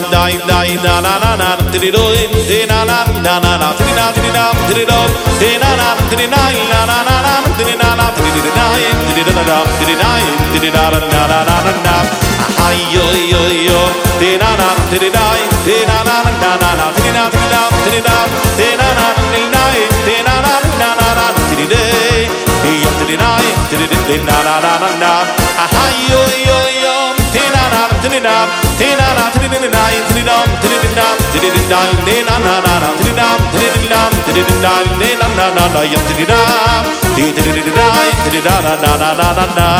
dai dai na na na na tiridoy de na na na na na tirina tirina tirido de na na tirina na na na na tirina na tirina tirina tirina tirina na na na na na ay yo yo yo de na na tirina de na na na na na tirina tirina tirina de na na tirina de na na na na na tiride yo tirina tiride na na na na na ay yo yo yo de na na tirina de na na tirina tirina tirina tirina de na na na na tirina tirina tirina de na na na na yo tirina tirina tirina na na na na na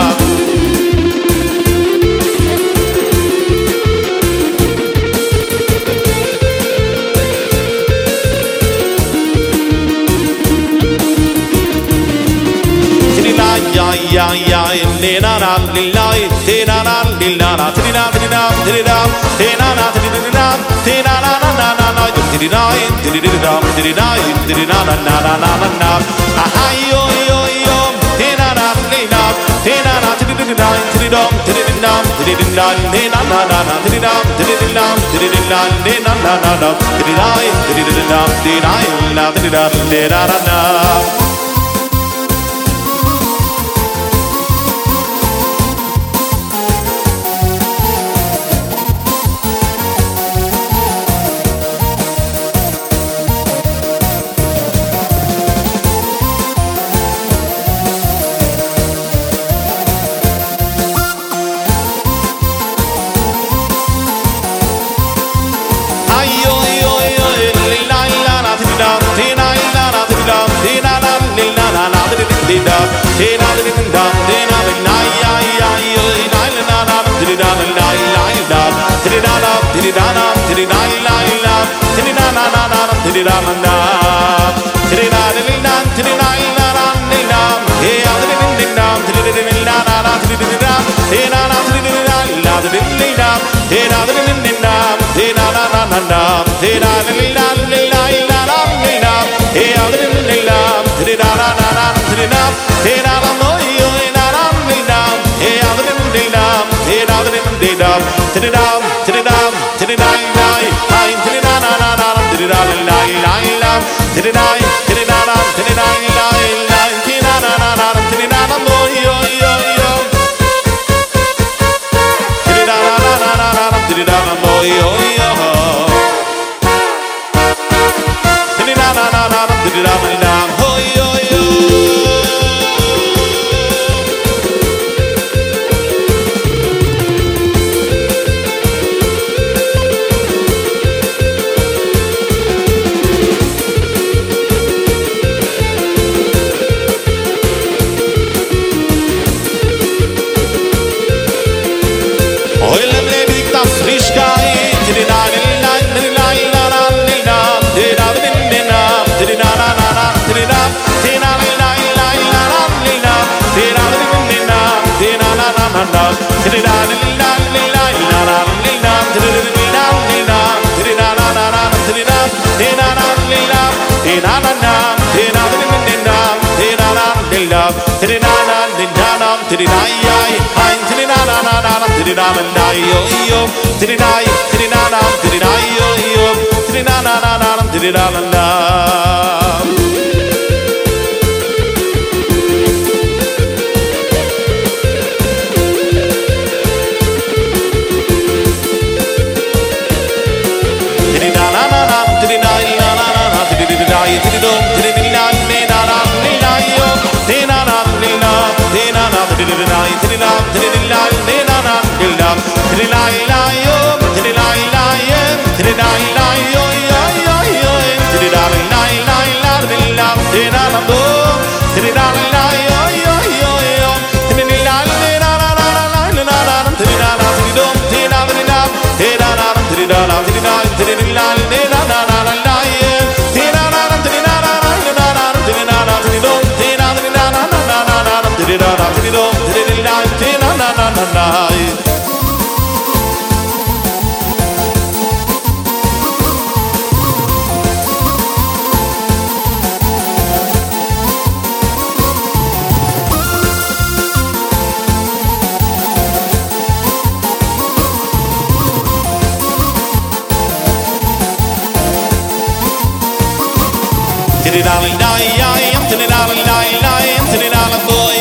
ya ya ne na na lillahi te na na lillahi trina trina trina te na na trina te na na na na na na trina trina trina trina na na na na na na ayo yo yo te na na lillahi te na na trina trina trina trina ne na na na na trina trina trina ne na na na na trina trina trina trina na na Trina did I die, I am to the dolly, die, I am to the dollar boy.